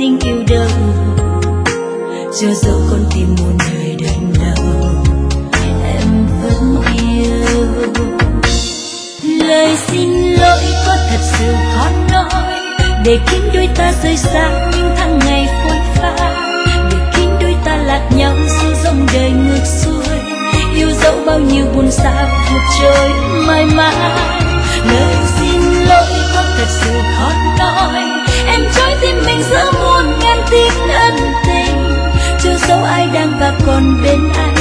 tình yêu đâu, cho dẫu con tim muôn đời đành đầu em vẫn yêu. Lời xin lỗi có thật sự khó nói, để khiến đôi ta rời xa những tháng ngày phôi pha, để khiến đôi ta lạc nhau giữa dòng đời ngược xuôi. Yêu dẫu bao nhiêu buồn xa vụt trôi mãi mãi. Lời xin lỗi có thật sự khó nói, em trói tim mình giữa muôn ngàn tiếng ân tình, cho dẫu ai đang và còn bên anh